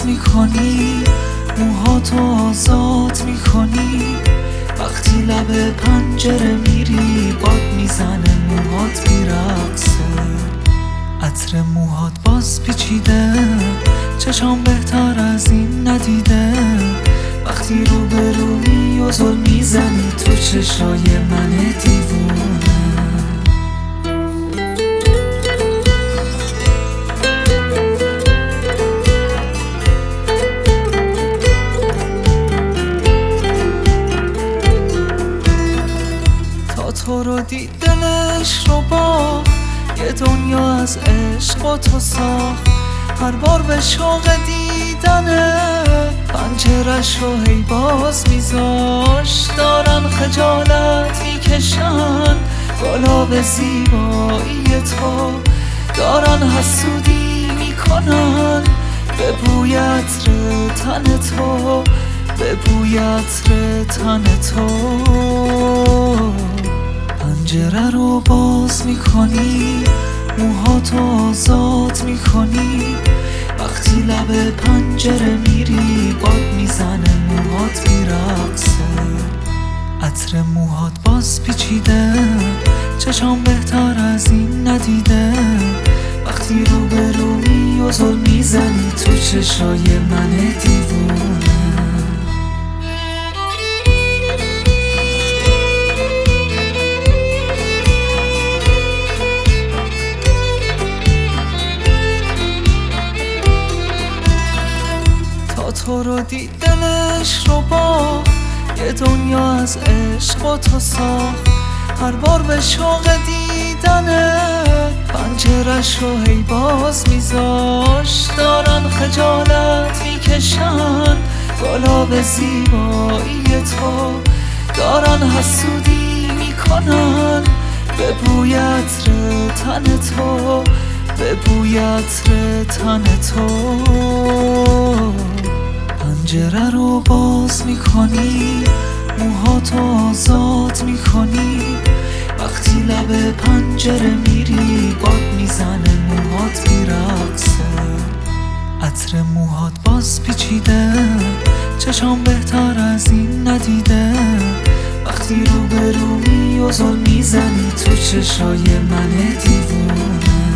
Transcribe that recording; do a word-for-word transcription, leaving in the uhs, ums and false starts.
باز میکنی، موهاتو آزاد میکنی. وقتی لب پنجره میری باد میزنه موهات میرقصه. عطر موهات باز پیچیده، چشام بهتر از این ندیده. وقتی رو به روی و زل میزنی تو چشای من دیوونه. تا تو رو دید دلش رو با یه دنیا از عشق و تو ساخت. هر بار به شوق دیدنه پنجرش رو هی باز میذاش. دارن خجالت میکشن بالا به زیبایی تو، دارن حسودی میکنن به بوی عطر تن تو، به بوی عطر تن تو. پنجره رو باز میکنی، موهاتو آزاد میکنی. وقتی لب پنجره میری باد میزنه موهات میرقصه. عطر موهات باز پیچیده، چشام بهتر از این ندیده. وقتی رو به روی و زل میزنی تو چشای من دیوونه. تو رو دید دلش رو با یه دنیا از عشق و تو ساخت. هر بار به شوق دیدنه پنجرش رو هی باز میذاش. دارن خجالت میکشن بالا به زیبایی تو، دارن حسودی میکنن به بوی عطر تن تو، به بوی عطر تن تو. پنجره رو باز میکنی، موهاتو آزاد میکنی. وقتی لب پنجره میری باد میزنه موهات میرقصه. عطر موهات باز پیچیده، چشام بهتر از این ندیده. وقتی رو به روی و زل میزنی تو چشای من دیوونه.